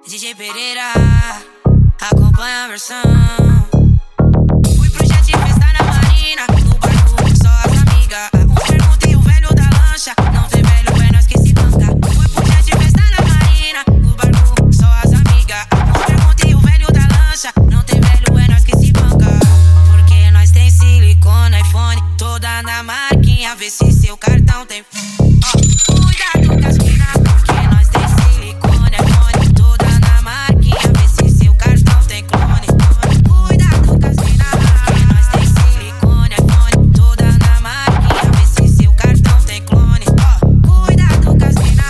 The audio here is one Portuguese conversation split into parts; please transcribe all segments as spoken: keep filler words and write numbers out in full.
D J Pereira, acompanha a versão. Fui pro jet festa na marina, no barco só as amigas. Um pergunta e o velho da lancha, não tem velho, é nós que se banca. Fui pro jet festa na marina, no barco só as amigas. Um pergunta e o velho da lancha, não tem velho, é nós que se banca. Porque nós tem silicone, iPhone, toda na marquinha, vê se seu cartão tem. Ó, cuidado com as mina, porque nós tem silicone, iPhone, toda na marquinha, vê se seu cartão tem clone. Cuidado com as mina, porque nós tem silicone, iPhone, toda na marquinha, vê se seu cartão tem clone. Ó, cuidado com as mina,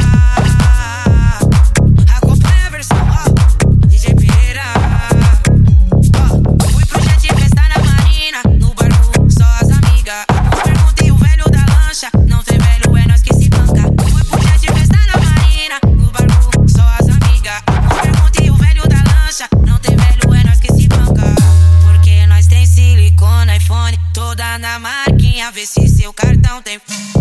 acompanha a versão, ó, D J Pereira. Ó, fui pro jet festa na marina, no barco só as amigas. Um pergunta e o velho da lancha, não tem velho, é nós que se banca. Fui pro jet festa na marina, no barco só as amigas. Um pergunta e o velho da lancha, não tem velho, é nós que se banca. Porque nós tem silicone, iPhone, toda na marquinha, vê se seu cartão tem.